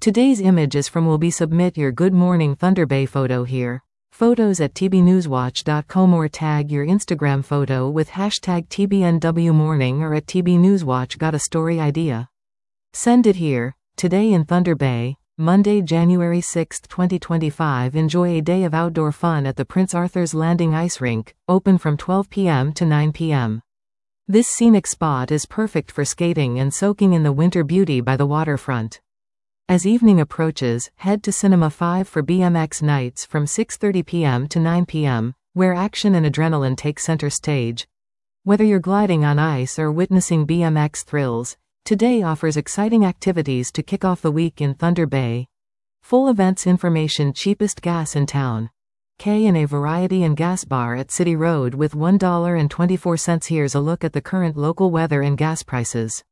Today's image is from will be submit your Good Morning Thunder Bay photo here. Photos at tbnewswatch.com or tag your Instagram photo with hashtag TBNWMorning or at TBNewsWatch. Got a story idea? Send it here. Today in Thunder Bay, Monday, January 6, 2025. Enjoy a day of outdoor fun at the Prince Arthur's Landing Ice Rink, open from 12 p.m. to 9 p.m. This scenic spot is perfect for skating and soaking in the winter beauty by the waterfront. As evening approaches, head to Cinema 5 for BMX nights from 6:30 p.m. to 9 p.m., where action and adrenaline take center stage. Whether you're gliding on ice or witnessing BMX thrills, today offers exciting activities to kick off the week in Thunder Bay. Full events information. Cheapest gas in town. K&A Variety and Gas Bar at City Road with $1.24. Here's a look at the current local weather and gas prices.